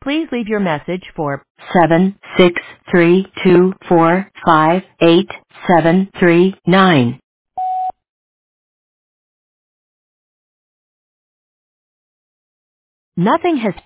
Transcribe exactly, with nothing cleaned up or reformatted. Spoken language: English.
Please leave your message for seven six three two four five eight seven three nine. Nothing has